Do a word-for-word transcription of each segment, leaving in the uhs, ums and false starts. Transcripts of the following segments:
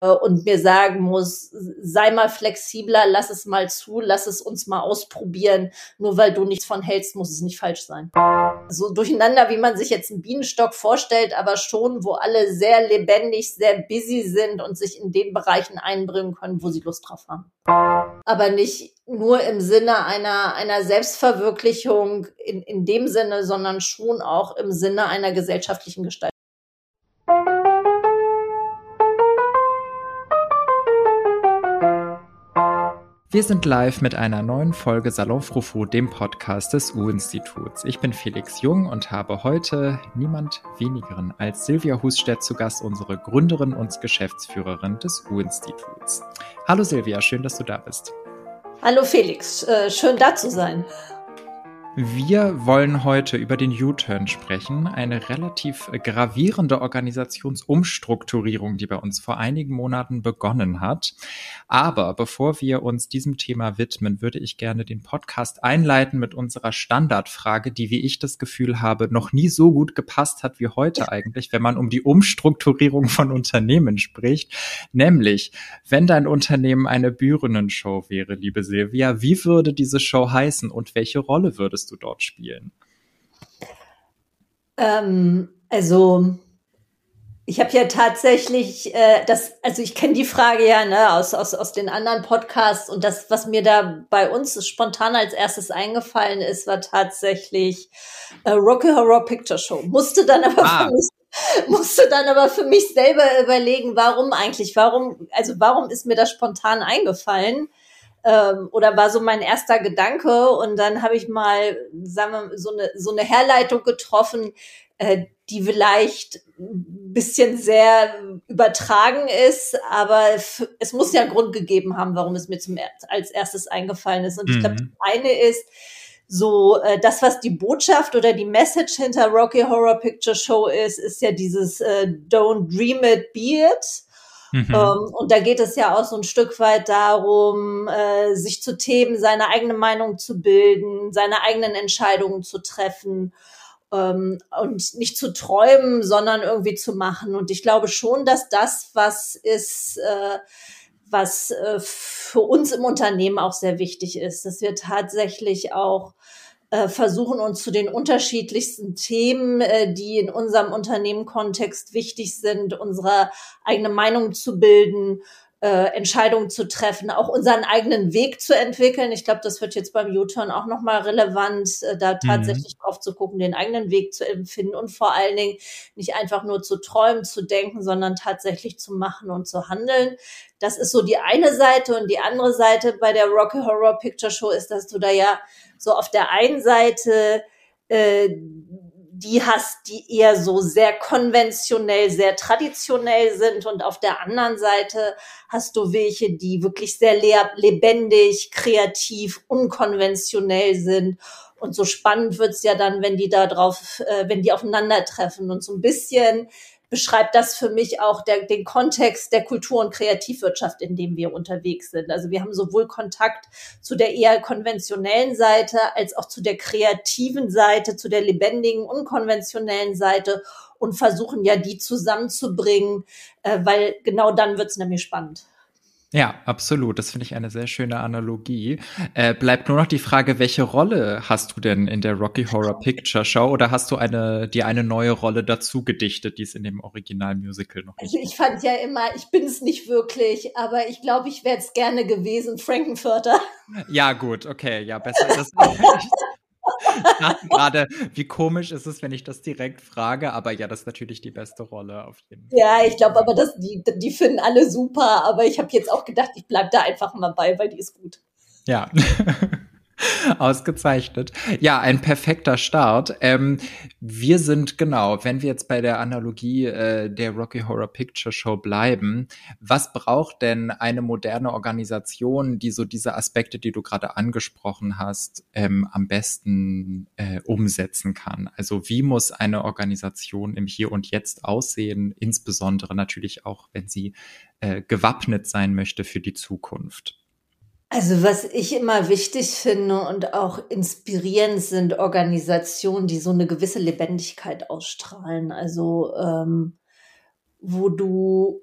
und mir sagen muss, sei mal flexibler, lass es mal zu, lass es uns mal ausprobieren. Nur weil du nichts von hältst, muss es nicht falsch sein. So durcheinander, wie man sich jetzt einen Bienenstock vorstellt, aber schon, wo alle sehr lebendig, sehr busy sind und sich in den Bereichen einbringen können, wo sie Lust drauf haben. Aber nicht nur im Sinne einer, einer Selbstverwirklichung in, in dem Sinne, sondern schon auch im Sinne einer gesellschaftlichen Gestaltung. Wir sind live mit einer neuen Folge Salon Frou-Frou, dem Podcast des U-Instituts. Ich bin Felix Jung und habe heute niemand wenigeren als Silvia Husstedt zu Gast, unsere Gründerin und Geschäftsführerin des U-Instituts. Hallo Silvia, schön, dass du da bist. Hallo Felix, äh, schön da zu sein. Wir wollen heute über den U-Turn sprechen, eine relativ gravierende Organisationsumstrukturierung, die bei uns vor einigen Monaten begonnen hat. Aber bevor wir uns diesem Thema widmen, würde ich gerne den Podcast einleiten mit unserer Standardfrage, die, wie ich das Gefühl habe, noch nie so gut gepasst hat wie heute eigentlich, wenn man um die Umstrukturierung von Unternehmen spricht. Nämlich, wenn dein Unternehmen eine Bühnenshow wäre, liebe Silvia, wie würde diese Show heißen und welche Rolle würdest du dort spielen? Ähm, also ich habe ja tatsächlich, äh, das, also ich kenne die Frage ja ne, aus, aus, aus den anderen Podcasts und das, was mir da bei uns spontan als erstes eingefallen ist, war tatsächlich äh, Rocky Horror Picture Show. Musste dann aber ah. für mich musste dann aber für mich selber überlegen, warum eigentlich, warum, also warum ist mir das spontan eingefallen? Ähm, oder war so mein erster Gedanke und dann habe ich mal, sagen wir, so eine so eine Herleitung getroffen, äh, die vielleicht ein bisschen sehr übertragen ist, aber f- es muss ja einen Grund gegeben haben, warum es mir zum er- als erstes eingefallen ist. Und ich glaube, Mhm. das eine ist so, äh, das, was die Botschaft oder die Message hinter Rocky Horror Picture Show ist, ist ja dieses äh, Don't dream it, be it. Mhm. Ähm, und da geht es ja auch so ein Stück weit darum, äh, sich zu Themen, seine eigene Meinung zu bilden, seine eigenen Entscheidungen zu treffen ähm, und nicht zu träumen, sondern irgendwie zu machen. Und ich glaube schon, dass das was ist, äh, was äh, für uns im Unternehmen auch sehr wichtig ist, dass wir tatsächlich auch äh, versuchen, uns zu den unterschiedlichsten Themen, äh, die in unserem Unternehmenkontext wichtig sind, unsere eigene Meinung zu bilden, äh, Entscheidungen zu treffen, auch unseren eigenen Weg zu entwickeln. Ich glaube, das wird jetzt beim U-Turn auch nochmal relevant, äh, da tatsächlich Mhm. drauf zu gucken, den eigenen Weg zu empfinden und vor allen Dingen nicht einfach nur zu träumen, zu denken, sondern tatsächlich zu machen und zu handeln. Das ist so die eine Seite und die andere Seite bei der Rocky Horror Picture Show ist, dass du da ja so auf der einen Seite äh, die hast, die eher so sehr konventionell, sehr traditionell sind und auf der anderen Seite hast du welche, die wirklich sehr le- lebendig, kreativ, unkonventionell sind. Und so spannend wird's ja dann, wenn die da drauf, äh, wenn die aufeinandertreffen. Und so ein bisschen beschreibt das für mich auch der, den Kontext der Kultur- und Kreativwirtschaft, in dem wir unterwegs sind. Also wir haben sowohl Kontakt zu der eher konventionellen Seite als auch zu der kreativen Seite, zu der lebendigen, unkonventionellen Seite und versuchen ja, die zusammenzubringen, äh, weil genau dann wird's nämlich spannend. Ja, absolut. Das finde ich eine sehr schöne Analogie. Äh, bleibt nur noch die Frage, welche Rolle hast du denn in der Rocky Horror Picture Show oder hast du eine, dir eine neue Rolle dazu gedichtet, die es in dem Original-Musical noch nicht Also ich fand ja immer, ich bin es nicht wirklich, aber ich glaube, ich wäre es gerne gewesen, Frankenfurter. Ja, gut, okay, ja, besser. Das, ich dachte gerade, wie komisch ist es, wenn ich das direkt frage, aber ja, das ist natürlich die beste Rolle auf jeden Fall. Ja, ich glaube aber, dass die, die finden alle super, aber ich habe jetzt auch gedacht, ich bleib da einfach mal bei, weil die ist gut. Ja. Ausgezeichnet. Ja, ein perfekter Start. Ähm, wir sind genau, wenn wir jetzt bei der Analogie äh, der Rocky Horror Picture Show bleiben, was braucht denn eine moderne Organisation, die so diese Aspekte, die du gerade angesprochen hast, ähm, am besten äh, umsetzen kann? Also wie muss eine Organisation im Hier und Jetzt aussehen, insbesondere natürlich auch, wenn sie äh, gewappnet sein möchte für die Zukunft? Also was ich immer wichtig finde und auch inspirierend sind Organisationen, die so eine gewisse Lebendigkeit ausstrahlen. Also ähm, wo du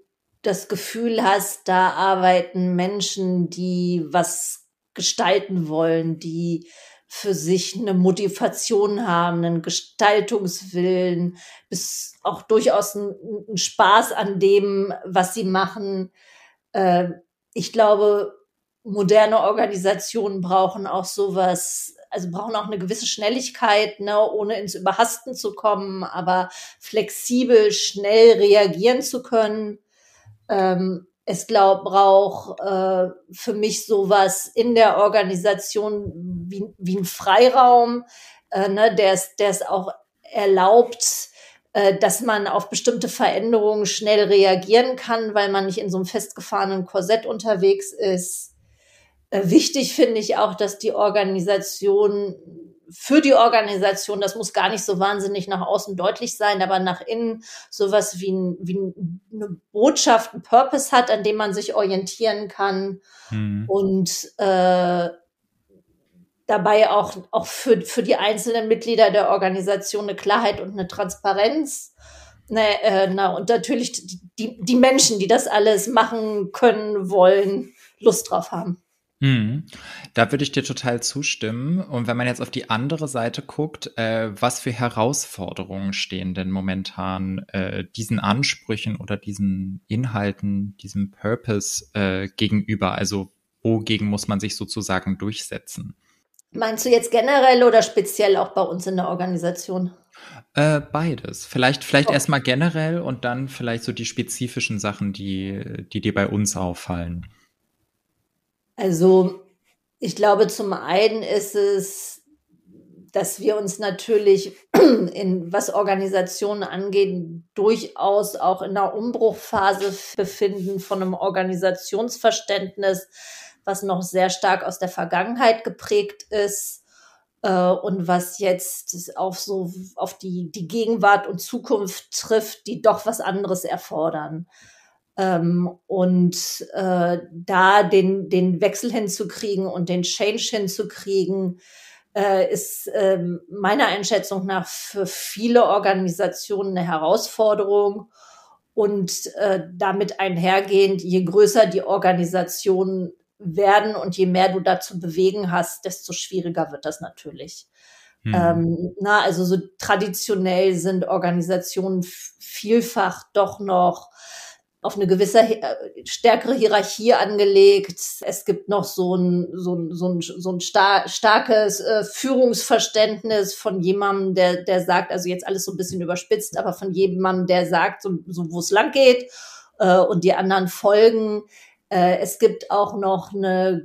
das Gefühl hast, da arbeiten Menschen, die was gestalten wollen, die für sich eine Motivation haben, einen Gestaltungswillen, bis auch durchaus ein, ein Spaß an dem, was sie machen. Äh, ich glaube, moderne Organisationen brauchen auch sowas, also brauchen auch eine gewisse Schnelligkeit, ne, ohne ins Überhasten zu kommen, aber flexibel, schnell reagieren zu können. Ähm, es glaub, braucht äh, für mich sowas in der Organisation wie, wie ein Freiraum, äh, ne, der es der es auch erlaubt, äh, dass man auf bestimmte Veränderungen schnell reagieren kann, weil man nicht in so einem festgefahrenen Korsett unterwegs ist. Äh, wichtig finde ich auch, dass die Organisation, für die Organisation, das muss gar nicht so wahnsinnig nach außen deutlich sein, aber nach innen sowas wie, ein, wie eine Botschaft, ein Purpose hat, an dem man sich orientieren kann mhm. und äh, dabei auch, auch für, für die einzelnen Mitglieder der Organisation eine Klarheit und eine Transparenz. Ne, äh, na, und natürlich die, die Menschen, die das alles machen können, wollen, Lust drauf haben. Hm. Da würde ich dir total zustimmen. Und wenn man jetzt auf die andere Seite guckt, äh, was für Herausforderungen stehen denn momentan äh, diesen Ansprüchen oder diesen Inhalten, diesem Purpose äh, gegenüber? Also wogegen muss man sich sozusagen durchsetzen? Meinst du jetzt generell oder speziell auch bei uns in der Organisation? Äh, beides. Vielleicht, vielleicht oh. erstmal generell und dann vielleicht so die spezifischen Sachen, die, die dir bei uns auffallen. Also ich glaube, zum einen ist es, dass wir uns natürlich, in was Organisationen angeht, durchaus auch in einer Umbruchphase befinden von einem Organisationsverständnis, was noch sehr stark aus der Vergangenheit geprägt ist äh, und was jetzt auf so auf die, die Gegenwart und Zukunft trifft, die doch was anderes erfordern. Ähm, und äh, da den, den Wechsel hinzukriegen und den Change hinzukriegen, äh, ist äh, meiner Einschätzung nach für viele Organisationen eine Herausforderung. Und äh, damit einhergehend, je größer die Organisationen werden und je mehr du da zu bewegen hast, desto schwieriger wird das natürlich. Hm. Ähm, na, also so traditionell sind Organisationen f- vielfach doch noch auf eine gewisse äh, stärkere Hierarchie angelegt. Es gibt noch so ein so ein so ein, so ein star- starkes äh, Führungsverständnis von jemandem, der der sagt, also jetzt alles so ein bisschen überspitzt, aber von jemandem, der sagt, so, so wo es lang geht äh, und die anderen folgen. Äh, es gibt auch noch eine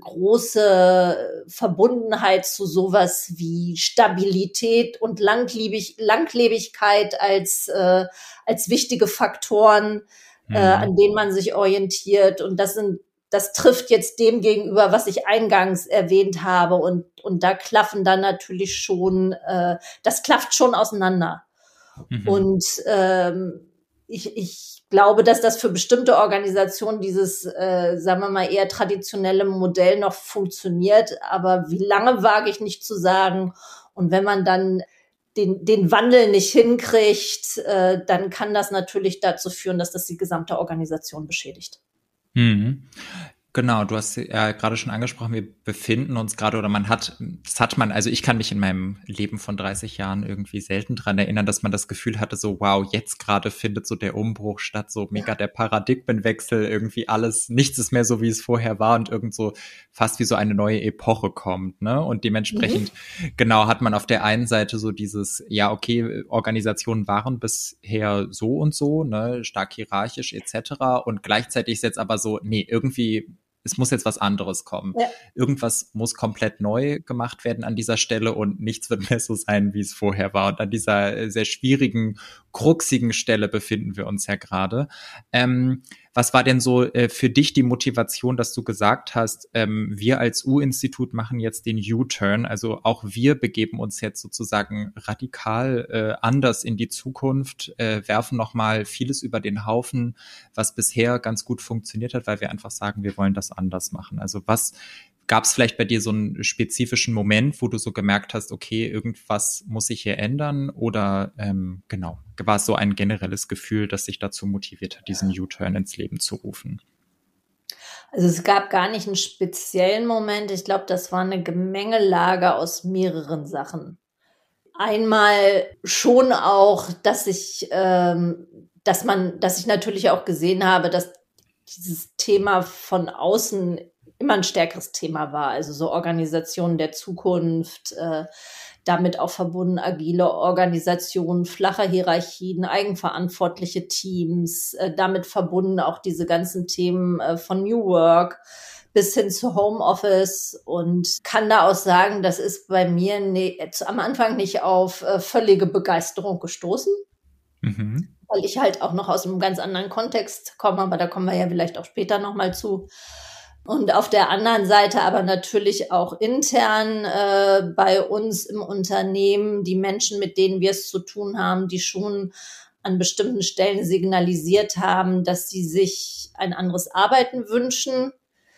große Verbundenheit zu sowas wie Stabilität und Langlebig- Langlebigkeit als äh, als wichtige Faktoren, Äh, an denen man sich orientiert. Und das sind, das trifft jetzt dem gegenüber, was ich eingangs erwähnt habe. Und, und da klaffen dann natürlich schon, äh, das klafft schon auseinander. Mhm. Und ähm, ich, ich glaube, dass das für bestimmte Organisationen dieses, äh, sagen wir mal, eher traditionelle Modell noch funktioniert. Aber wie lange, wage ich nicht zu sagen. Und wenn man dann Den, den Wandel nicht hinkriegt, äh, dann kann das natürlich dazu führen, dass das die gesamte Organisation beschädigt. Mhm. Genau, du hast ja gerade schon angesprochen, wir befinden uns gerade oder man hat, das hat man, also ich kann mich in meinem Leben von dreißig Jahren irgendwie selten dran erinnern, dass man das Gefühl hatte, so wow, jetzt gerade findet so der Umbruch statt, so mega der Paradigmenwechsel, irgendwie alles, nichts ist mehr so, wie es vorher war und irgend so fast wie so eine neue Epoche kommt, ne? Und dementsprechend, mhm. genau, hat man auf der einen Seite so dieses, ja okay, Organisationen waren bisher so und so, ne, stark hierarchisch et cetera und gleichzeitig ist jetzt aber so, nee, irgendwie es muss jetzt was anderes kommen. Ja. Irgendwas muss komplett neu gemacht werden an dieser Stelle und nichts wird mehr so sein, wie es vorher war. Und an dieser sehr schwierigen, kruxigen Stelle befinden wir uns ja gerade. Ähm, was war denn so äh, für dich die Motivation, dass du gesagt hast, ähm, wir als U-Institut machen jetzt den U-Turn, also auch wir begeben uns jetzt sozusagen radikal äh, anders in die Zukunft, äh, werfen nochmal vieles über den Haufen, was bisher ganz gut funktioniert hat, weil wir einfach sagen, wir wollen das anders machen. Also was gab es vielleicht bei dir so einen spezifischen Moment, wo du so gemerkt hast, okay, irgendwas muss sich hier ändern? Oder ähm, genau, war es so ein generelles Gefühl, das dich dazu motiviert hat, diesen U-Turn ins Leben zu rufen? Also es gab gar nicht einen speziellen Moment. Ich glaube, das war eine Gemengelage aus mehreren Sachen. Einmal schon auch, dass ich, ähm, dass man, dass ich natürlich auch gesehen habe, dass dieses Thema von außen immer ein stärkeres Thema war. Also so Organisationen der Zukunft, äh, damit auch verbunden agile Organisationen, flache Hierarchien, eigenverantwortliche Teams, äh, damit verbunden auch diese ganzen Themen äh, von New Work bis hin zu Homeoffice, und kann da auch sagen, das ist bei mir ne, am Anfang nicht auf äh, völlige Begeisterung gestoßen, Mhm. weil ich halt auch noch aus einem ganz anderen Kontext komme, aber da kommen wir ja vielleicht auch später nochmal zu. Und auf der anderen Seite aber natürlich auch intern äh, bei uns im Unternehmen die Menschen, mit denen wir es zu tun haben, die schon an bestimmten Stellen signalisiert haben, dass sie sich ein anderes Arbeiten wünschen.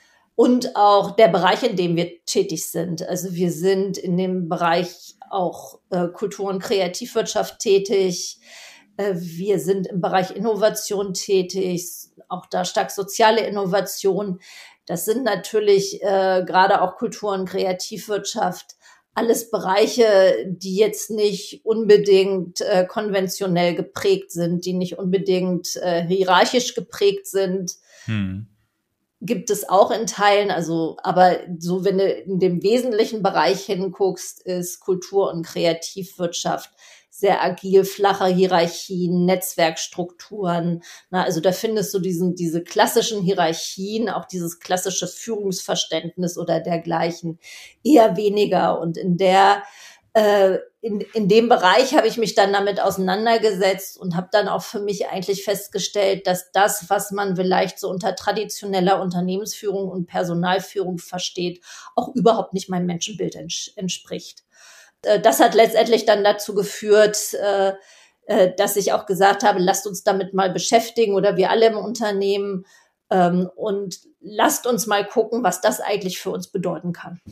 Und auch der Bereich, in dem wir tätig sind. Also wir sind in dem Bereich auch äh, Kultur- und Kreativwirtschaft tätig. Äh, wir sind im Bereich Innovation tätig, auch da stark soziale Innovation. Das sind natürlich äh, gerade auch Kultur- und Kreativwirtschaft alles Bereiche, die jetzt nicht unbedingt äh, konventionell geprägt sind, die nicht unbedingt äh, hierarchisch geprägt sind. Hm. Gibt es auch in Teilen, also, aber so, wenn du in dem wesentlichen Bereich hinguckst, ist Kultur- und Kreativwirtschaft sehr agil, flache Hierarchien, Netzwerkstrukturen. Na, also da findest du diesen, diese klassischen Hierarchien, auch dieses klassische Führungsverständnis oder dergleichen eher weniger. Und in der äh, in, in dem Bereich habe ich mich dann damit auseinandergesetzt und habe dann auch für mich eigentlich festgestellt, dass das, was man vielleicht so unter traditioneller Unternehmensführung und Personalführung versteht, auch überhaupt nicht meinem Menschenbild ents- entspricht. Äh, das hat letztendlich dann dazu geführt, äh, äh, dass ich auch gesagt habe, lasst uns damit mal beschäftigen, oder wir alle im Unternehmen, ähm, und lasst uns mal gucken, was das eigentlich für uns bedeuten kann.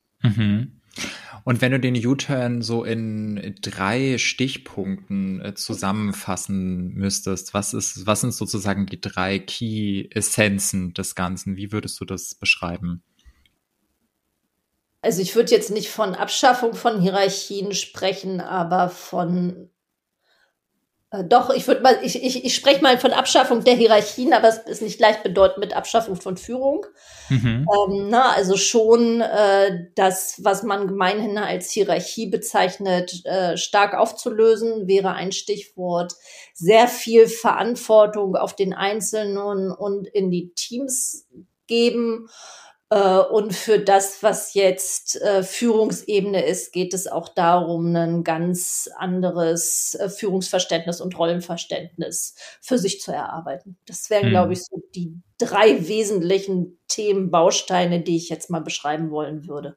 Mhm. Und wenn du den U-Turn so in drei Stichpunkten äh, zusammenfassen müsstest, was ist, was sind sozusagen die drei Key-Essenzen des Ganzen? Wie würdest du das beschreiben? Also ich würde jetzt nicht von Abschaffung von Hierarchien sprechen, aber von Äh, doch, ich würde mal, ich, ich, ich spreche mal von Abschaffung der Hierarchien, aber es ist nicht gleichbedeutend mit Abschaffung von Führung. Mhm. Ähm, na, also schon äh, das, was man gemeinhin als Hierarchie bezeichnet, äh, stark aufzulösen, wäre ein Stichwort. Sehr viel Verantwortung auf den Einzelnen und in die Teams geben. Äh, und für das, was jetzt äh, Führungsebene ist, geht es auch darum, ein ganz anderes äh, Führungsverständnis und Rollenverständnis für sich zu erarbeiten. Das wären, glaube Mhm. ich, so die drei wesentlichen Themen, Bausteine, die ich jetzt mal beschreiben wollen würde.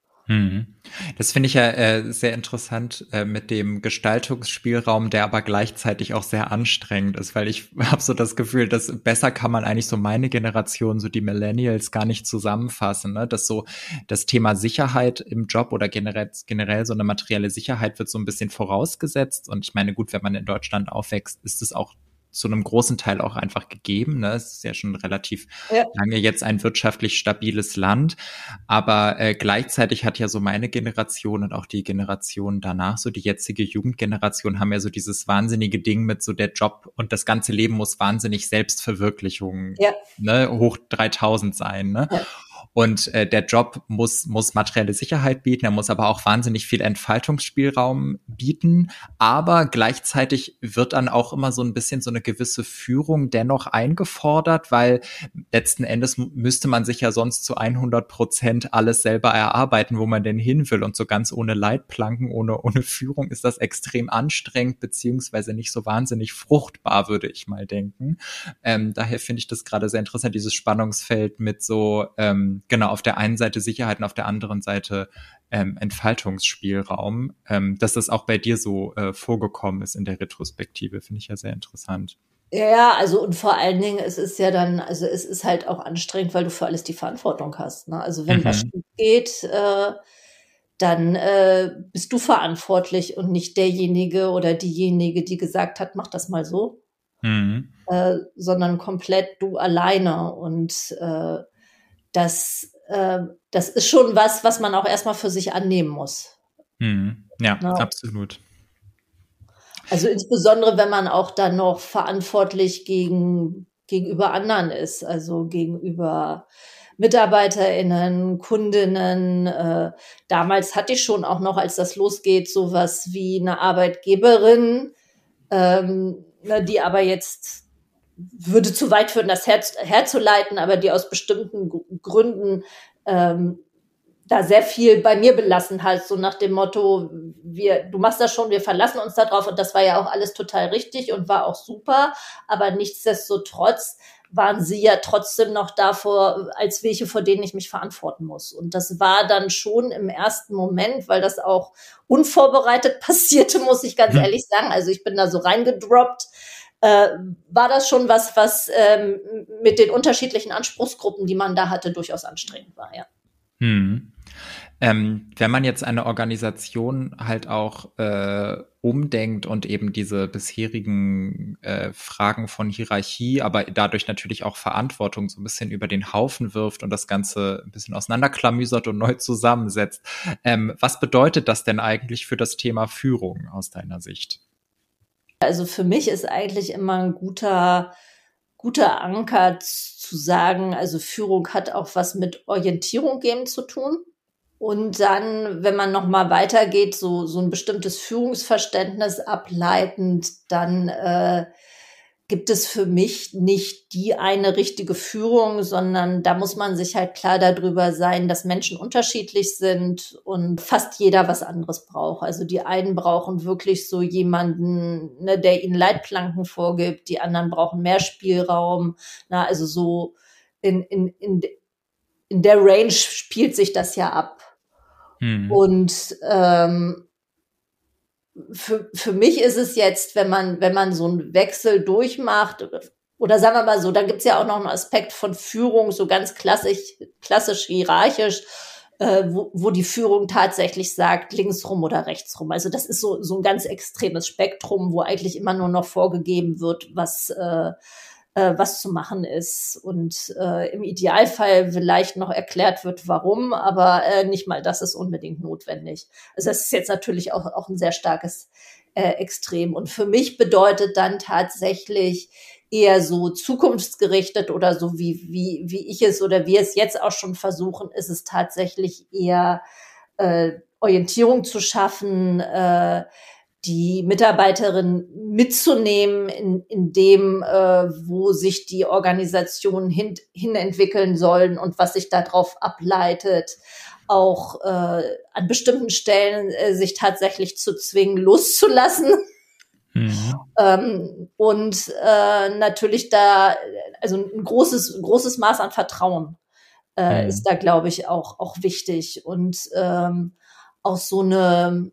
Mhm. Das finde ich ja äh, sehr interessant äh, mit dem Gestaltungsspielraum, der aber gleichzeitig auch sehr anstrengend ist, weil ich habe so das Gefühl, dass besser kann man eigentlich so meine Generation, so die Millennials, gar nicht zusammenfassen, ne? Dass so das Thema Sicherheit im Job oder generell, generell so eine materielle Sicherheit wird so ein bisschen vorausgesetzt. Und ich meine, gut, wenn man in Deutschland aufwächst, ist es auch zu einem großen Teil auch einfach gegeben. Ne? Es ist ja schon relativ Ja. lange jetzt ein wirtschaftlich stabiles Land. Aber äh, gleichzeitig hat ja so meine Generation und auch die Generation danach, so die jetzige Jugendgeneration, haben ja so dieses wahnsinnige Ding mit so der Job und das ganze Leben muss wahnsinnig Selbstverwirklichung, Ja. ne, hoch dreitausend sein, ne? Ja. Und äh, der Job muss, muss materielle Sicherheit bieten, er muss aber auch wahnsinnig viel Entfaltungsspielraum bieten. Aber gleichzeitig wird dann auch immer so ein bisschen so eine gewisse Führung dennoch eingefordert, weil letzten Endes müsste man sich ja sonst zu hundert Prozent alles selber erarbeiten, wo man denn hin will. Und so ganz ohne Leitplanken, ohne, ohne Führung ist das extrem anstrengend, beziehungsweise nicht so wahnsinnig fruchtbar, würde ich mal denken. Ähm, daher finde ich das gerade sehr interessant, dieses Spannungsfeld mit so, ähm, genau, auf der einen Seite Sicherheit und auf der anderen Seite ähm, Entfaltungsspielraum. Ähm, dass das auch bei dir so äh, vorgekommen ist in der Retrospektive, finde ich ja sehr interessant. Ja, also und vor allen Dingen, es ist ja dann, also es ist halt auch anstrengend, weil du für alles die Verantwortung hast, ne? Also wenn was Mhm. schief geht, äh, dann äh, bist du verantwortlich und nicht derjenige oder diejenige, die gesagt hat, mach das mal so, Mhm. äh, sondern komplett du alleine. Und äh, das, äh, das ist schon was, was man auch erstmal für sich annehmen muss. Mhm. Ja, Ne? absolut. Also insbesondere, wenn man auch dann noch verantwortlich gegen, gegenüber anderen ist, also gegenüber MitarbeiterInnen, Kundinnen. Äh, damals hatte ich schon auch noch, als das losgeht, sowas wie eine Arbeitgeberin, ähm, ne, die aber jetzt würde zu weit führen, das her, herzuleiten, aber die aus bestimmten Gründen ähm, da sehr viel bei mir belassen hat, so nach dem Motto, wir, du machst das schon, wir verlassen uns da drauf, und das war ja auch alles total richtig und war auch super, aber nichtsdestotrotz waren sie ja trotzdem noch davor als welche, vor denen ich mich verantworten muss. Und das war dann schon im ersten Moment, weil das auch unvorbereitet passierte, muss ich ganz Mhm. ehrlich sagen. Also ich bin da so reingedroppt, äh, war das schon was, was ähm, mit den unterschiedlichen Anspruchsgruppen, die man da hatte, durchaus anstrengend war, ja. Mhm. Ähm, wenn man jetzt eine Organisation halt auch äh, umdenkt und eben diese bisherigen äh, Fragen von Hierarchie, aber dadurch natürlich auch Verantwortung so ein bisschen über den Haufen wirft und das Ganze ein bisschen auseinanderklamüsert und neu zusammensetzt, ähm, was bedeutet das denn eigentlich für das Thema Führung aus deiner Sicht? Also für mich ist eigentlich immer ein guter, guter Anker zu sagen, also Führung hat auch was mit Orientierung geben zu tun. Und dann, wenn man noch mal weitergeht, so so ein bestimmtes Führungsverständnis ableitend, dann äh, gibt es für mich nicht die eine richtige Führung, sondern da muss man sich halt klar darüber sein, dass Menschen unterschiedlich sind und fast jeder was anderes braucht. Also die einen brauchen wirklich so jemanden, ne, der ihnen Leitplanken vorgibt, die anderen brauchen mehr Spielraum. Na, also so in, in, in, in der Range spielt sich das ja ab. Mhm. Und ähm, für, für mich ist es jetzt, wenn man, wenn man so einen Wechsel durchmacht, oder sagen wir mal so, dann gibt's ja auch noch einen Aspekt von Führung, so ganz klassisch, klassisch hierarchisch, äh, wo, wo die Führung tatsächlich sagt, links rum oder rechts rum. Also das ist so, so ein ganz extremes Spektrum, wo eigentlich immer nur noch vorgegeben wird, was, äh, äh, was zu machen ist. Und äh, im Idealfall vielleicht noch erklärt wird, warum, aber äh, nicht mal das ist unbedingt notwendig. Also das ist jetzt natürlich auch, auch ein sehr starkes äh, Extrem. Und für mich bedeutet dann tatsächlich eher so zukunftsgerichtet oder so wie, wie, wie ich es oder wir es jetzt auch schon versuchen, ist es tatsächlich eher äh, Orientierung zu schaffen, äh, die Mitarbeiterin mitzunehmen in, in dem, äh, wo sich die Organisationen hin, hin entwickeln sollen und was sich darauf ableitet, auch äh, an bestimmten Stellen äh, sich tatsächlich zu zwingen, loszulassen. Mhm. Ähm, und äh, natürlich da, also ein großes, ein großes Maß an Vertrauen äh, ist Mhm. da, glaube ich, auch, auch wichtig. Und ähm, auch so eine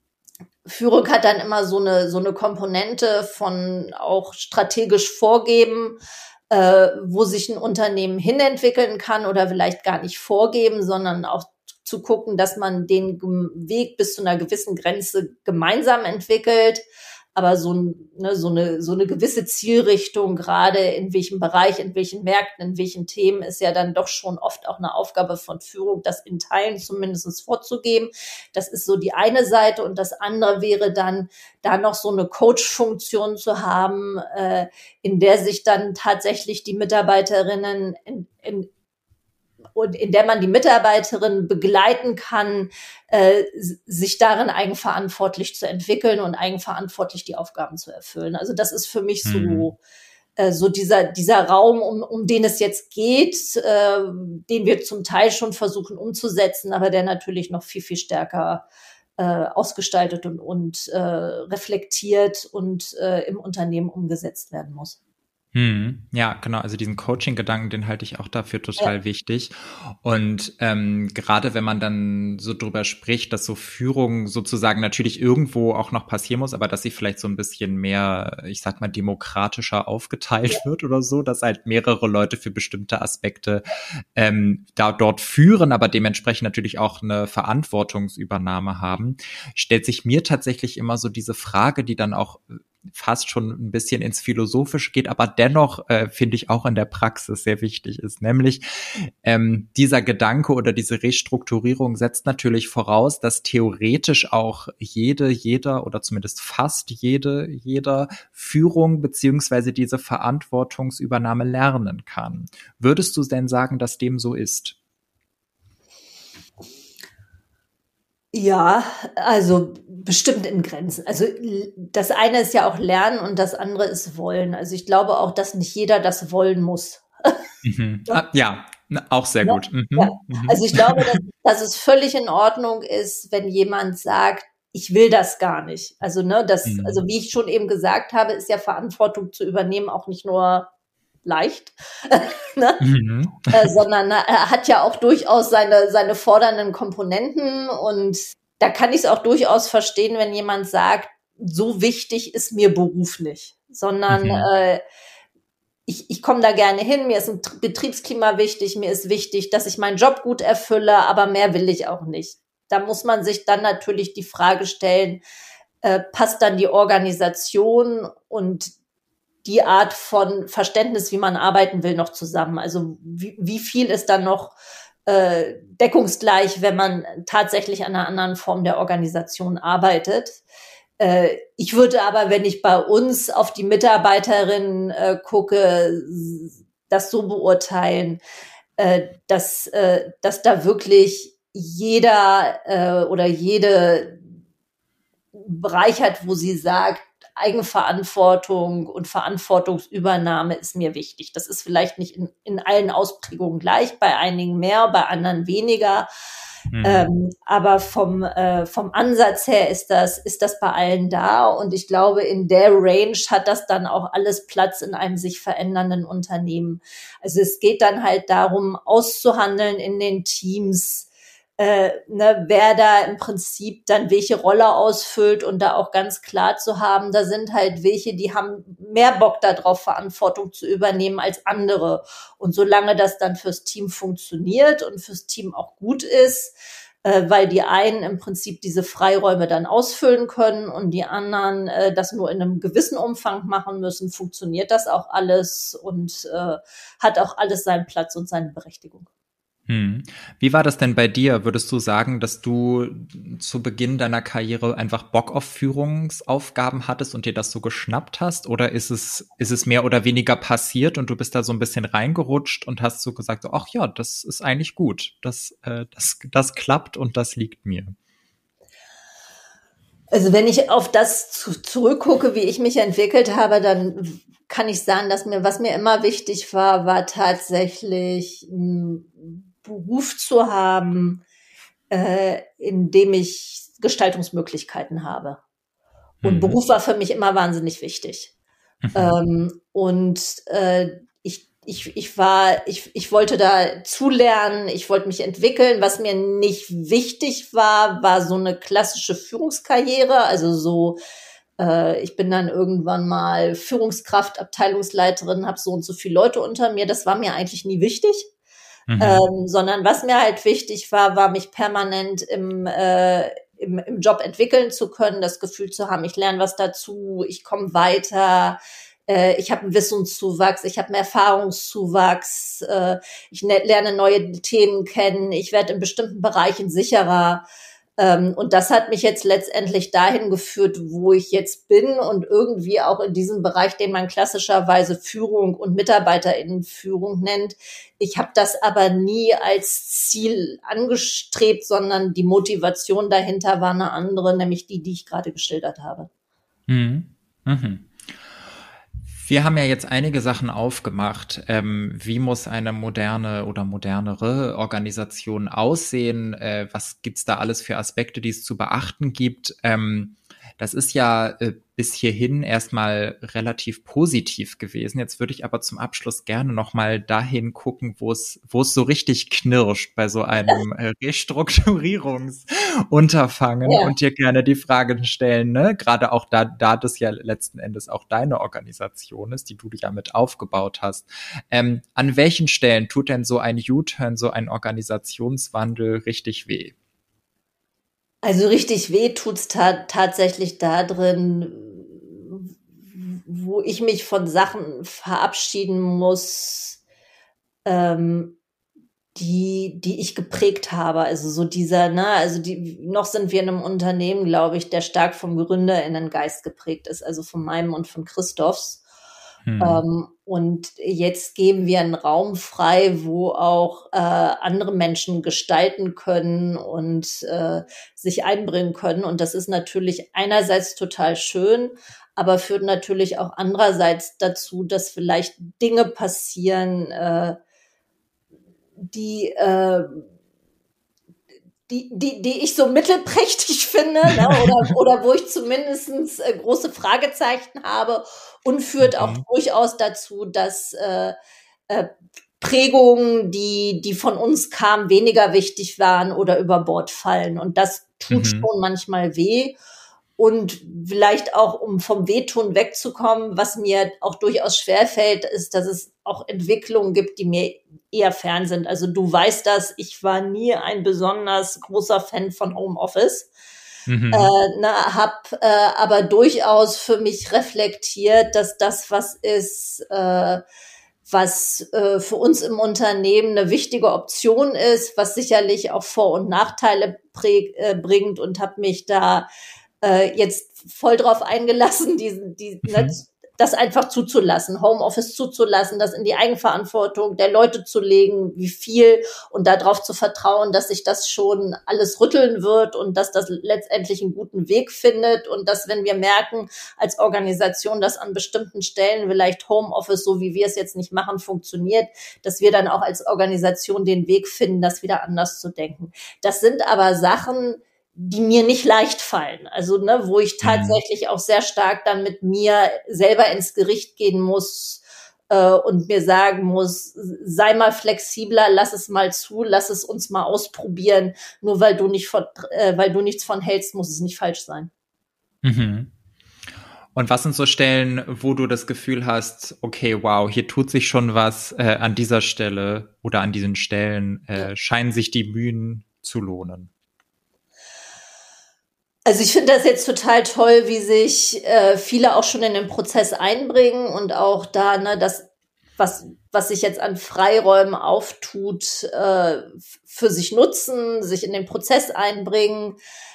Führung hat dann immer so eine, so eine Komponente von auch strategisch vorgeben, äh, wo sich ein Unternehmen hinentwickeln kann oder vielleicht gar nicht vorgeben, sondern auch zu gucken, dass man den Weg bis zu einer gewissen Grenze gemeinsam entwickelt. Aber so, ne, so, eine, so eine gewisse Zielrichtung, gerade in welchem Bereich, in welchen Märkten, in welchen Themen, ist ja dann doch schon oft auch eine Aufgabe von Führung, das in Teilen zumindest vorzugeben. Das ist so die eine Seite. Und das andere wäre dann, da noch so eine Coach-Funktion zu haben, äh, in der sich dann tatsächlich die Mitarbeiterinnen in, in, und in der man die Mitarbeiterin begleiten kann, äh, sich darin eigenverantwortlich zu entwickeln und eigenverantwortlich die Aufgaben zu erfüllen. Also das ist für mich Mhm. so, äh, so dieser, dieser Raum, um, um den es jetzt geht, äh, den wir zum Teil schon versuchen umzusetzen, aber der natürlich noch viel, viel stärker äh, ausgestaltet und, und äh, reflektiert und äh, im Unternehmen umgesetzt werden muss. Hm, ja, genau. Also diesen Coaching-Gedanken, den halte ich auch dafür Ja. total wichtig. Und ähm, gerade wenn man dann so drüber spricht, dass so Führung sozusagen natürlich irgendwo auch noch passieren muss, aber dass sie vielleicht so ein bisschen mehr, ich sag mal, demokratischer aufgeteilt wird oder so, dass halt mehrere Leute für bestimmte Aspekte ähm, da dort führen, aber dementsprechend natürlich auch eine Verantwortungsübernahme haben, stellt sich mir tatsächlich immer so diese Frage, die dann auch fast schon ein bisschen ins Philosophische geht, aber dennoch äh, finde ich auch in der Praxis sehr wichtig ist. Nämlich ähm, dieser Gedanke oder diese Restrukturierung setzt natürlich voraus, dass theoretisch auch jede, jeder oder zumindest fast jede, jeder Führung beziehungsweise diese Verantwortungsübernahme lernen kann. Würdest du denn sagen, dass dem so ist? Ja, also bestimmt in Grenzen. Also das eine ist ja auch Lernen und das andere ist Wollen. Also ich glaube auch, dass nicht jeder das wollen muss. Mhm. Ah, ja, auch sehr Ne? gut. Ja, Mhm. Mhm. also ich glaube, dass, dass es völlig in Ordnung ist, wenn jemand sagt, ich will das gar nicht. Also, ne, das, also Mhm. wie ich schon eben gesagt habe, ist ja Verantwortung zu übernehmen auch nicht nur leicht, ne? Mhm. Äh, sondern er hat ja auch durchaus seine, seine fordernden Komponenten und da kann ich es auch durchaus verstehen, wenn jemand sagt, so wichtig ist mir Beruf nicht, sondern Mhm. äh, ich, ich komme da gerne hin, mir ist ein Betriebsklima wichtig, mir ist wichtig, dass ich meinen Job gut erfülle, aber mehr will ich auch nicht. Da muss man sich dann natürlich die Frage stellen, äh, passt dann die Organisation und die Art von Verständnis, wie man arbeiten will, noch zusammen? Also wie, wie viel ist dann noch äh, deckungsgleich, wenn man tatsächlich an einer anderen Form der Organisation arbeitet? Äh, ich würde aber, wenn ich bei uns auf die Mitarbeiterinnen äh, gucke, das so beurteilen, äh, dass, äh, dass da wirklich jeder äh, oder jede Bereich hat, wo sie sagt, Eigenverantwortung und Verantwortungsübernahme ist mir wichtig. Das ist vielleicht nicht in, in allen Ausprägungen gleich, bei einigen mehr, bei anderen weniger. Mhm. Ähm, aber vom, äh, vom Ansatz her ist das, ist das bei allen da. Und ich glaube, in der Range hat das dann auch alles Platz in einem sich verändernden Unternehmen. Also es geht dann halt darum, auszuhandeln in den Teams, äh, ne, wer da im Prinzip dann welche Rolle ausfüllt und da auch ganz klar zu haben, da sind halt welche, die haben mehr Bock darauf, Verantwortung zu übernehmen als andere. Und solange das dann fürs Team funktioniert und fürs Team auch gut ist, äh, weil die einen im Prinzip diese Freiräume dann ausfüllen können und die anderen äh, das nur in einem gewissen Umfang machen müssen, funktioniert das auch alles und äh, hat auch alles seinen Platz und seine Berechtigung. Hm. Wie war das denn bei dir? Würdest du sagen, dass du zu Beginn deiner Karriere einfach Bock auf Führungsaufgaben hattest und dir das so geschnappt hast? Oder ist es, ist es mehr oder weniger passiert und du bist da so ein bisschen reingerutscht und hast so gesagt, so, ach ja, das ist eigentlich gut. Das, äh, das, das klappt und das liegt mir. Also wenn ich auf das zu, zurückgucke, wie ich mich entwickelt habe, dann kann ich sagen, dass mir, was mir immer wichtig war, war tatsächlich einen Beruf zu haben, äh, in dem ich Gestaltungsmöglichkeiten habe. Und Hm. Beruf war für mich immer wahnsinnig wichtig. Mhm. Ähm, und äh, ich, ich, ich war, ich, ich wollte da zulernen, ich wollte mich entwickeln. Was mir nicht wichtig war, war so eine klassische Führungskarriere. Also so, äh, ich bin dann irgendwann mal Führungskraft, Abteilungsleiterin, habe so und so viele Leute unter mir. Das war mir eigentlich nie wichtig. Mhm. Ähm, sondern was mir halt wichtig war, war mich permanent im, äh, im, im Job entwickeln zu können, das Gefühl zu haben, ich lerne was dazu, ich komme weiter, äh, ich habe einen Wissenszuwachs, ich habe einen Erfahrungszuwachs, äh, ich ne, lerne neue Themen kennen, ich werde in bestimmten Bereichen sicherer. Ähm, und das hat mich jetzt letztendlich dahin geführt, wo ich jetzt bin und irgendwie auch in diesem Bereich, den man klassischerweise Führung und Mitarbeiterinnenführung nennt. Ich habe das aber nie als Ziel angestrebt, sondern die Motivation dahinter war eine andere, nämlich die, die ich gerade geschildert habe. Mhm. Mhm. Wir haben ja jetzt einige Sachen aufgemacht. Ähm, wie muss eine moderne oder modernere Organisation aussehen? Äh, was gibt's da alles für Aspekte, die es zu beachten gibt? Ähm, Das ist ja äh, bis hierhin erstmal relativ positiv gewesen. Jetzt würde ich aber zum Abschluss gerne nochmal dahin gucken, wo es wo es so richtig knirscht bei so einem äh, Restrukturierungsunterfangen Ja. und dir gerne die Fragen stellen, ne? Gerade auch da, da das ja letzten Endes auch deine Organisation ist, die du ja mit aufgebaut hast. Ähm, an welchen Stellen tut denn so ein U-Turn, so ein Organisationswandel richtig weh? Also richtig weh tut's ta- tatsächlich da drin, wo ich mich von Sachen verabschieden muss, ähm, die, die ich geprägt habe. Also so dieser, ne, also die, noch sind wir in einem Unternehmen, glaube ich, der stark vom GründerInnengeist geprägt ist, also von meinem und von Christophs. Hm. Ähm, und jetzt geben wir einen Raum frei, wo auch äh, andere Menschen gestalten können und äh, sich einbringen können. Und das ist natürlich einerseits total schön, aber führt natürlich auch andererseits dazu, dass vielleicht Dinge passieren, äh, die, äh, die, die, die ich so mittelprächtig finde, ne? oder, oder wo ich zumindest äh, große Fragezeichen habe und führt auch Mhm. durchaus dazu, dass äh, äh, Prägungen, die, die von uns kamen, weniger wichtig waren oder über Bord fallen. Und das tut Mhm. schon manchmal weh. Und vielleicht auch, um vom Wehtun wegzukommen, was mir auch durchaus schwerfällt, ist, dass es auch Entwicklungen gibt, die mir eher fern sind. Also du weißt das, ich war nie ein besonders großer Fan von Homeoffice, Mhm. äh, ne, hab äh, aber durchaus für mich reflektiert, dass das was ist, äh, was äh, für uns im Unternehmen eine wichtige Option ist, was sicherlich auch Vor- und Nachteile präg, äh, bringt und habe mich da äh, jetzt voll drauf eingelassen, diesen, die, ne, Mhm. das einfach zuzulassen, Homeoffice zuzulassen, das in die Eigenverantwortung der Leute zu legen, wie viel und darauf zu vertrauen, dass sich das schon alles rütteln wird und dass das letztendlich einen guten Weg findet und dass, wenn wir merken als Organisation, dass an bestimmten Stellen vielleicht Homeoffice, so wie wir es jetzt nicht machen, funktioniert, dass wir dann auch als Organisation den Weg finden, das wieder anders zu denken. Das sind aber Sachen, die mir nicht leicht fallen. Also, ne, wo ich tatsächlich auch sehr stark dann mit mir selber ins Gericht gehen muss äh, und mir sagen muss, sei mal flexibler, lass es mal zu, lass es uns mal ausprobieren. Nur weil du nicht von, äh, weil du nichts von hältst, muss es nicht falsch sein. Mhm. Und was sind so Stellen, wo du das Gefühl hast, okay, wow, hier tut sich schon was äh, an dieser Stelle oder an diesen Stellen, äh, scheinen sich die Mühen zu lohnen? Also ich finde das jetzt total toll, wie sich äh, viele auch schon in den Prozess einbringen und auch da, ne, das, was, was sich jetzt an Freiräumen auftut, äh, für sich nutzen, sich in den Prozess einbringen.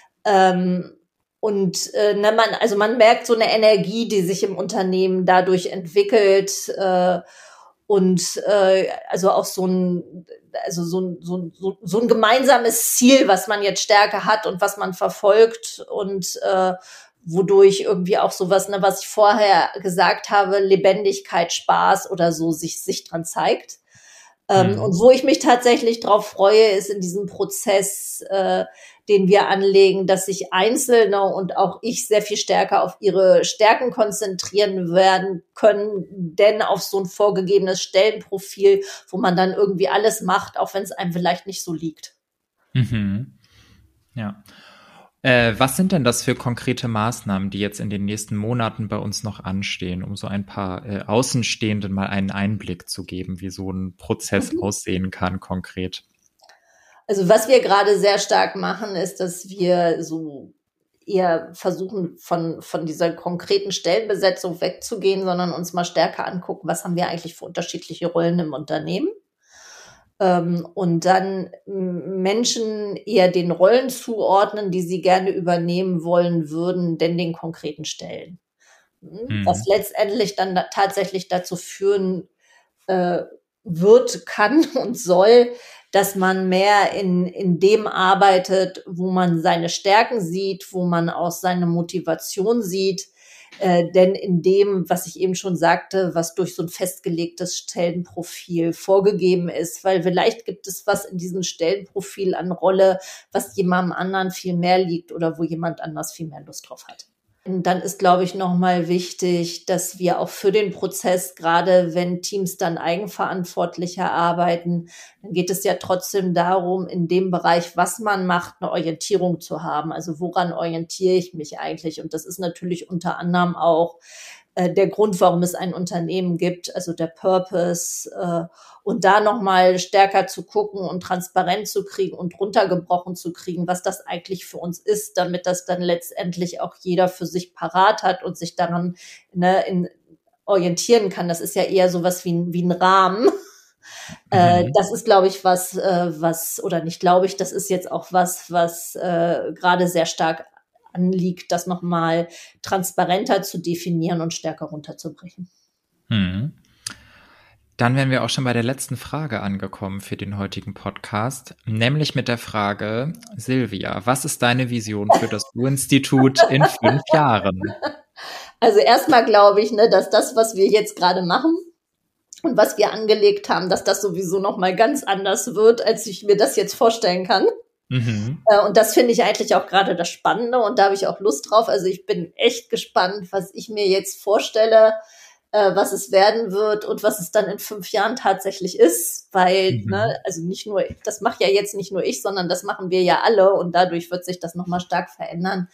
Ähm, und äh, ne, man, also man merkt so eine Energie, die sich im Unternehmen dadurch entwickelt. Äh, und äh, also auch so ein, also so ein, so, so, so ein gemeinsames Ziel, was man jetzt stärker hat und was man verfolgt und äh, wodurch irgendwie auch sowas, ne, was ich vorher gesagt habe, Lebendigkeit, Spaß oder so sich, sich dran zeigt. Ähm, Mhm. und wo ich mich tatsächlich drauf freue, ist in diesem Prozess, äh, den wir anlegen, dass sich Einzelne und auch ich sehr viel stärker auf ihre Stärken konzentrieren werden können, denn auf so ein vorgegebenes Stellenprofil, wo man dann irgendwie alles macht, auch wenn es einem vielleicht nicht so liegt. Mhm. Ja. Äh, was sind denn das für konkrete Maßnahmen, die jetzt in den nächsten Monaten bei uns noch anstehen, um so ein paar äh, Außenstehenden mal einen Einblick zu geben, wie so ein Prozess Mhm. aussehen kann konkret? Also was wir gerade sehr stark machen, ist, dass wir so eher versuchen, von, von dieser konkreten Stellenbesetzung wegzugehen, sondern uns mal stärker angucken, was haben wir eigentlich für unterschiedliche Rollen im Unternehmen. Ähm, und dann m, Menschen eher den Rollen zuordnen, die sie gerne übernehmen wollen würden, denn den konkreten Stellen. Mhm. Was Mhm. letztendlich dann da tatsächlich dazu führen äh, wird, kann und soll, dass man mehr in, in dem arbeitet, wo man seine Stärken sieht, wo man auch seine Motivation sieht. Äh, denn in dem, was ich eben schon sagte, was durch so ein festgelegtes Stellenprofil vorgegeben ist, weil vielleicht gibt es was in diesem Stellenprofil an Rolle, was jemandem anderen viel mehr liegt oder wo jemand anders viel mehr Lust drauf hat. Dann ist, glaube ich, nochmal wichtig, dass wir auch für den Prozess, gerade wenn Teams dann eigenverantwortlicher arbeiten, dann geht es ja trotzdem darum, in dem Bereich, was man macht, eine Orientierung zu haben. Also woran orientiere ich mich eigentlich? Und das ist natürlich unter anderem auch äh, der Grund, warum es ein Unternehmen gibt, also der Purpose. Äh, und da nochmal stärker zu gucken und transparent zu kriegen und runtergebrochen zu kriegen, was das eigentlich für uns ist, damit das dann letztendlich auch jeder für sich parat hat und sich daran ne, in, orientieren kann. Das ist ja eher sowas wie, wie ein Rahmen. Mhm. Äh, das ist, glaube ich, was, äh, was, oder nicht glaube ich, das ist jetzt auch was, was äh, gerade sehr stark anliegt, das nochmal transparenter zu definieren und stärker runterzubrechen. Mhm. Dann wären wir auch schon bei der letzten Frage angekommen für den heutigen Podcast, nämlich mit der Frage, Silvia, was ist deine Vision für das U-Institut in fünf Jahren? Also erstmal glaube ich, ne, dass das, was wir jetzt gerade machen und was wir angelegt haben, dass das sowieso nochmal ganz anders wird, als ich mir das jetzt vorstellen kann. Mhm. Und das finde ich eigentlich auch gerade das Spannende und da habe ich auch Lust drauf. Also ich bin echt gespannt, was ich mir jetzt vorstelle, was es werden wird und was es dann in fünf Jahren tatsächlich ist, weil, mhm. ne, also nicht nur, das macht ja jetzt nicht nur ich, sondern das machen wir ja alle und dadurch wird sich das nochmal stark verändern.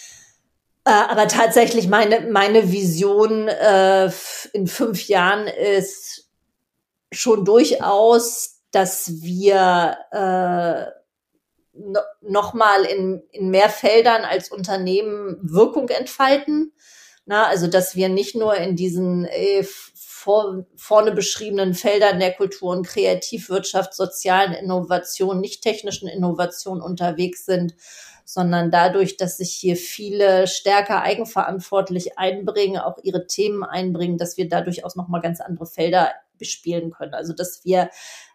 Äh, aber tatsächlich meine, meine Vision äh, in fünf Jahren ist schon durchaus, dass wir äh, no, nochmal in, in mehr Feldern als Unternehmen Wirkung entfalten. Na, also, dass wir nicht nur in diesen äh, vor, vorne beschriebenen Feldern der Kultur- und Kreativwirtschaft, sozialen Innovationen, nicht technischen Innovationen unterwegs sind, sondern dadurch, dass sich hier viele stärker eigenverantwortlich einbringen, auch ihre Themen einbringen, dass wir dadurch auch nochmal ganz andere Felder bespielen können. Also, dass wir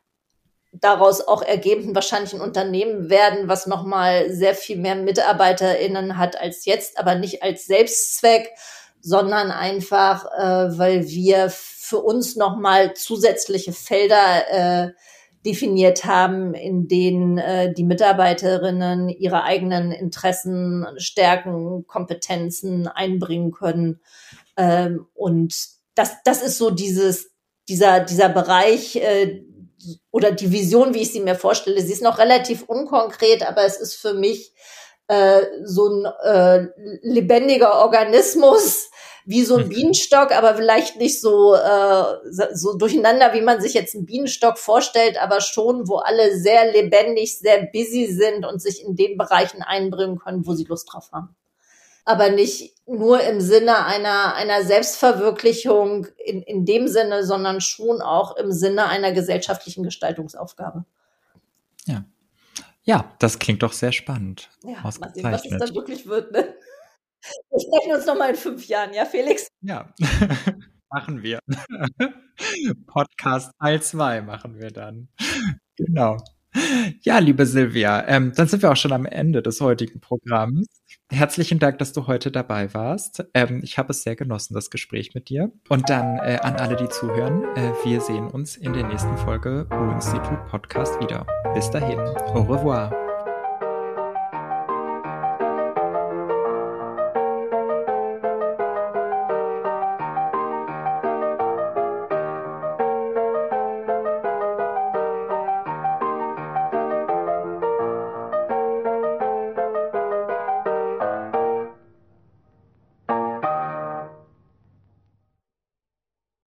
daraus auch ergeben wahrscheinlich ein Unternehmen werden, was nochmal sehr viel mehr MitarbeiterInnen hat als jetzt, aber nicht als Selbstzweck, sondern einfach, äh, weil wir für uns nochmal zusätzliche Felder äh, definiert haben, in denen äh, die Mitarbeiterinnen ihre eigenen Interessen, Stärken, Kompetenzen einbringen können. Ähm, und das, das ist so dieses, dieser, dieser Bereich, äh, oder die Vision, wie ich sie mir vorstelle. Sie ist noch relativ unkonkret, aber es ist für mich äh, so ein äh, lebendiger Organismus, wie so ein Bienenstock, aber vielleicht nicht so, äh, so durcheinander, wie man sich jetzt einen Bienenstock vorstellt, aber schon, wo alle sehr lebendig, sehr busy sind und sich in den Bereichen einbringen können, wo sie Lust drauf haben. Aber nicht nur im Sinne einer, einer Selbstverwirklichung in, in dem Sinne, sondern schon auch im Sinne einer gesellschaftlichen Gestaltungsaufgabe. Ja. Ja, das klingt doch sehr spannend. Ja, mal sehen, was es dann wirklich wird, ne? Wir sprechen uns nochmal in fünf Jahren, ja, Felix? Ja, machen wir. Podcast Teil zwei machen wir dann. Genau. Ja, liebe Silvia, ähm, dann sind wir auch schon am Ende des heutigen Programms. Herzlichen Dank, dass du heute dabei warst. Ähm, ich habe es sehr genossen, das Gespräch mit dir. Und dann äh, an alle, die zuhören, äh, wir sehen uns in der nächsten Folge U-Institut Podcast wieder. Bis dahin, au revoir.